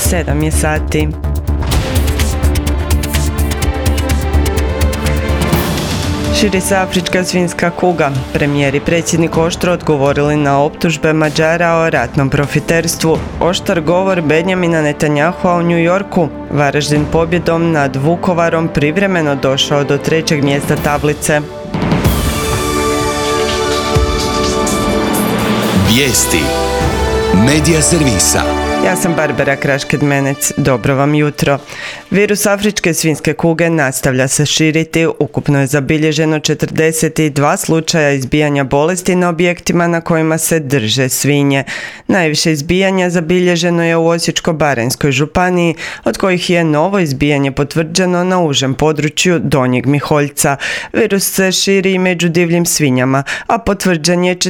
7 je sati. Širi se afrička svinjska kuga. Premijer i predsjednik oštro odgovorili na optužbe Mađara o ratnom profiterstvu. Oštar govor Benjamina Netanyahua u New Yorku. Varaždin pobjedom nad Vukovarom privremeno došao do 3. mjesta tablice. Vijesti Medija servisa. Ja sam Barbara Krašked-Menec. Dobro vam jutro. Virus afričke svinjske kuge nastavlja se širiti. Ukupno je zabilježeno 42 slučaja izbijanja bolesti na objektima na kojima se drže svinje. Najviše izbijanja zabilježeno je u Osječko-baranjskoj županiji, od kojih je novo izbijanje potvrđeno na užem području Donjeg Miholjca. Virus se širi i među divljim svinjama, a potvrđen je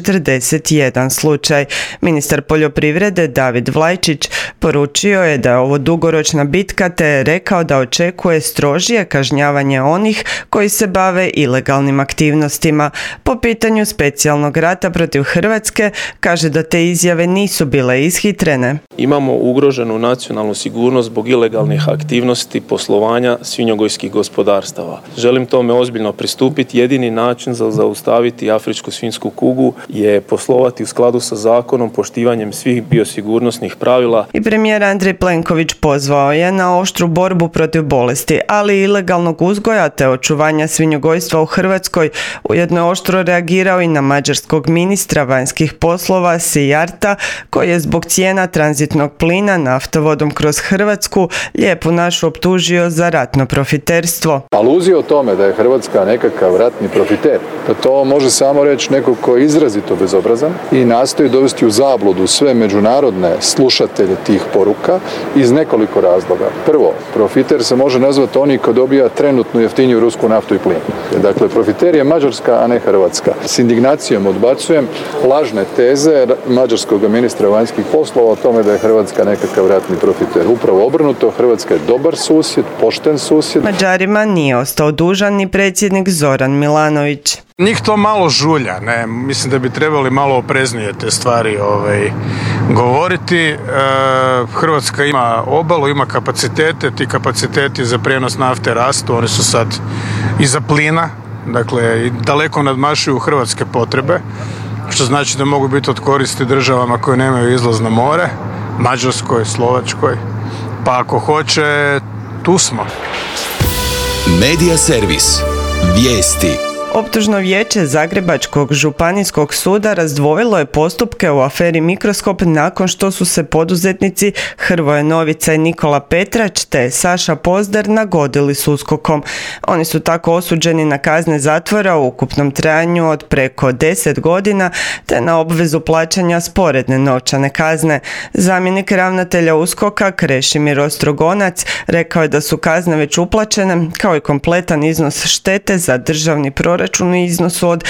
41 slučaj. Ministar poljoprivrede David Vlajčić poručio je da je ovo dugoročna bitka, te je rekao da očekuje strožije kažnjavanje onih koji se bave ilegalnim aktivnostima. Po pitanju specijalnog rata protiv Hrvatske kaže da te izjave nisu bile ishitrene. Imamo ugroženu nacionalnu sigurnost zbog ilegalnih aktivnosti poslovanja svinjogojskih gospodarstava. Želim tome ozbiljno pristupiti. Jedini način za zaustaviti afričku svinjsku kugu je poslovati u skladu sa zakonom, poštivanjem svih biosigurnosnih pravila. I premijer Andrej Plenković pozvao je na oštru borbu protiv bolesti, ali i ilegalnog uzgoja te očuvanja svinjogojstva u Hrvatskoj. Ujedno je oštro reagirao i na mađarskog ministra vanjskih poslova Sijarta, koji je zbog cijena tranzitnog plina naftovodom kroz Hrvatsku Lijepu našu optužio za ratno profiterstvo. Aluzija o tome da je Hrvatska nekakav ratni profiter, da to može samo reći neko ko je izrazito bezobrazan i nastoji dovesti u zabludu sve međunarodne slušatelje tih poruka iz nekoliko razloga. Prvo, profiter se može nazvati oni ko dobija trenutnu jeftiniju rusku naftu i plin. Dakle, profiter je Mađarska, a ne Hrvatska. S indignacijom odbacujem lažne teze mađarskog ministra vanjskih poslova o tome da je Hrvatska nekakav ratni profiter. Upravo obrnuto, Hrvatska je dobar susjed, pošten susjed. Mađarima nije ostao dužan ni predsjednik Zoran Milanović. Njih to malo žulja, ne, mislim da bi trebali malo opreznije te stvari govoriti. Hrvatska ima obalu, ima kapacitete, ti kapaciteti za prijenos nafte rastu, oni su sad iza plina, dakle daleko nadmašuju hrvatske potrebe, što znači da mogu biti od koristi državama koje nemaju izlaz na more, Mađarskoj, Slovačkoj, pa ako hoće, tu smo. Medija servis. Vijesti. Optužno vijeće Zagrebačkog županijskog suda razdvojilo je postupke u aferi Mikroskop nakon što su se poduzetnici Hrvoje Novica i Nikola Petrać te Saša Pozdar nagodili s USKOK-om. Oni su tako osuđeni na kazne zatvora u ukupnom trajanju od preko 10 godina te na obvezu plaćanja sporedne novčane kazne. Zamjenik ravnatelja USKOK-a Krešimir Ostrogonac rekao je da su kazne već uplaćene, kao i kompletan iznos štete za državni proračun u iznosu od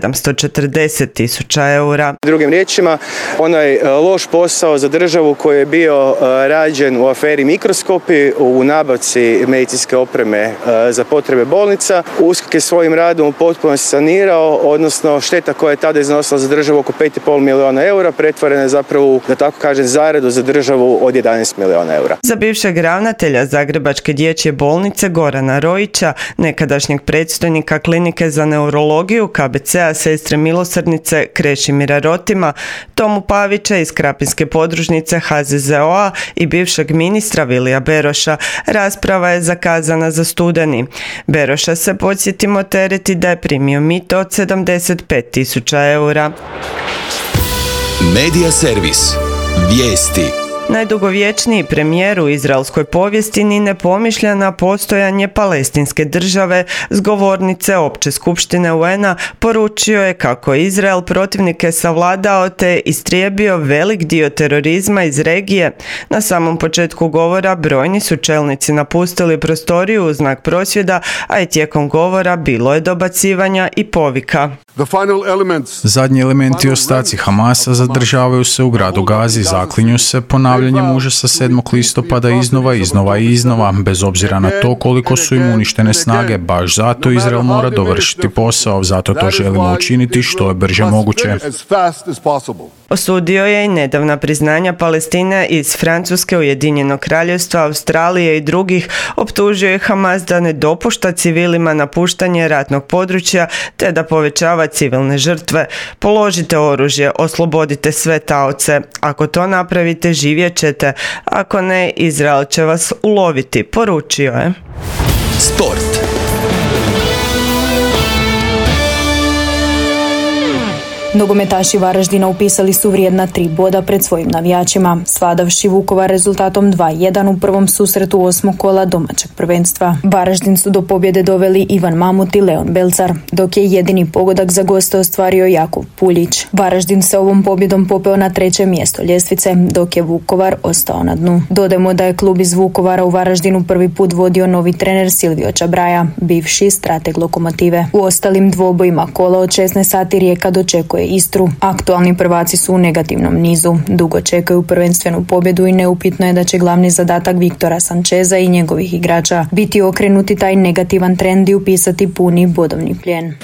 740.000 eura. Drugim riječima, onaj loš posao za državu koji je bio rađen u aferi Mikroskopi u nabavci medicinske opreme za potrebe bolnica, USKOK je svojim radom u potpunosti sanirao, odnosno šteta koja je tada iznosila za državu oko 5,5 milijuna eura pretvorena je zapravo, da tako kažem, zaradu za državu od 11 milijuna eura. Za bivšeg ravnatelja Zagrebačke dječje bolnice Gorana Rojića, nekadašnjeg predstojnika klinike za neurologiju KBC-a Sestre milosrdnice Krešimira Rotima, Tomu Pavića iz Krapinske podružnice HZZO-a i bivšeg ministra Vilija Beroša. Rasprava je zakazana za studeni. Beroša se, podsjetimo, tereti da je primio mito od 75.000 eura. Medija servis. Vijesti. Najdugovječniji premijer u izraelskoj povijesti ni ne pomišlja na postojanje palestinske države. S govornice Opće skupštine UN-a poručio je kako je Izrael protivnike savladao te istrijebio velik dio terorizma iz regije. Na samom početku govora brojni su čelnici napustili prostoriju u znak prosvjeda, a i tijekom govora bilo je dobacivanja i povika. Zadnji elementi ostaci Hamasa zadržavaju se u gradu Gazi, zaklinju se ponavljanjem užasa 7. listopada iznova, bez obzira na to koliko su im uništene snage. Baš zato Izrael mora dovršiti posao, zato to želimo učiniti što je brže moguće. Osudio je i nedavna priznanja Palestine iz Francuske, Ujedinjenog Kraljevstva, Australije i drugih. Optužio je Hamas da ne dopušta civilima napuštanje ratnog područja te da povećava civilne žrtve. Položite oružje, oslobodite sve taoce. Ako to napravite, živjet ćete. Ako ne, Izrael će vas uloviti, poručio je. Sport. Nogometaši Varaždina upisali su vrijedna 3 boda pred svojim navijačima, svladavši Vukovar rezultatom 2-1 u prvom susretu 8. kola domaćeg prvenstva. Varaždin su do pobjede doveli Ivan Mamut i Leon Belcar, dok je jedini pogodak za goste ostvario Jakov Puljić. Varaždin se ovom pobjedom popeo na 3. mjesto ljestvice, dok je Vukovar ostao na dnu. Dodajmo da je klub iz Vukovara u Varaždinu prvi put vodio novi trener Silvio Čabraja, bivši strateg Lokomotive. U ostalim dvobojima kola od 16 sati Rijeka dočekuje Istru. Aktualni prvaci su u negativnom nizu. Dugo čekaju prvenstvenu pobjedu i neupitno je da će glavni zadatak Viktora Sančeza i njegovih igrača biti okrenuti taj negativan trend i upisati puni bodovni plijen.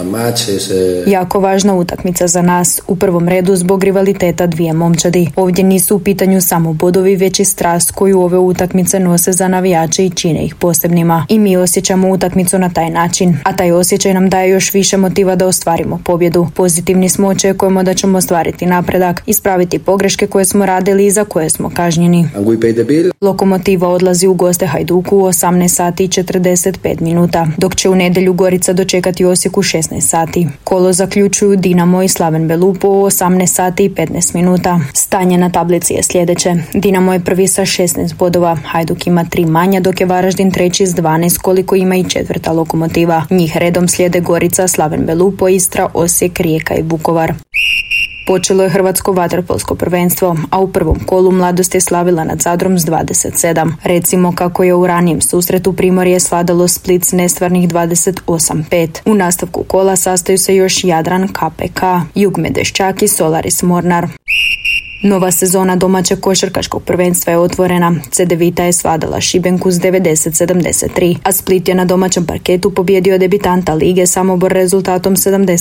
Jako važna utakmica za nas, u prvom redu zbog rivaliteta dvije momčadi. Ovdje nisu u pitanju samo bodovi, već i strast koju ove utakmice nose za navijače i čine ih posebnima. I mi osjećamo utakmicu na taj način, a taj osjećaj nam daje još više motiva da ostvarimo pobjedu. Pozitivni smo, očekujemo da ćemo ostvariti napredak, ispraviti pogreške koje smo radili i za koje smo kažnjeni. Lokomotiva odlazi u goste Hajduku u 18 sati i 45 minuta, dok će u nedjelju Gorica dočekati Osijek u 16 sati. Kolo zaključuju Dinamo i Slaven Belupo u 18 sati i 15 minuta. Stanje na tablici je sljedeće. Dinamo je prvi sa 16 bodova, Hajduk ima 3 manja, dok je Varaždin treći s 12, koliko ima i četvrta Lokomotiva. Njih redom slijede Gorica, Slaven Belupo, Istra, Osijek, Rijeka i Vukovar. Počelo je hrvatsko vaterpolsko prvenstvo, a u prvom kolu Mladost je slavila nad Zadrom s 27. Recimo kako je u ranijem susretu Primorje svladalo Split s nestvarnih 28-5. U nastavku kola sastaju se još Jadran, KPK, Jug Medveščak i Solaris Mornar. Nova sezona domaćeg košarkaškog prvenstva je otvorena. Cedevita je svladala Šibenku s 90-73, a Split je na domaćem parketu pobjedio debitanta lige Samobor rezultatom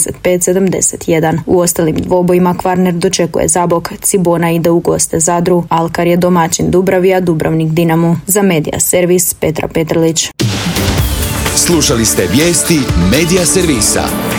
75-71. U ostalim dvobojima Kvarner dočekuje Zabok, Cibona ide u goste Zadru, Alkar je domaćin Dubravija, Dubrovnik Dinamo. Za Medija Servis Petra Petrlić. Slušali ste vijesti Medija Servisa.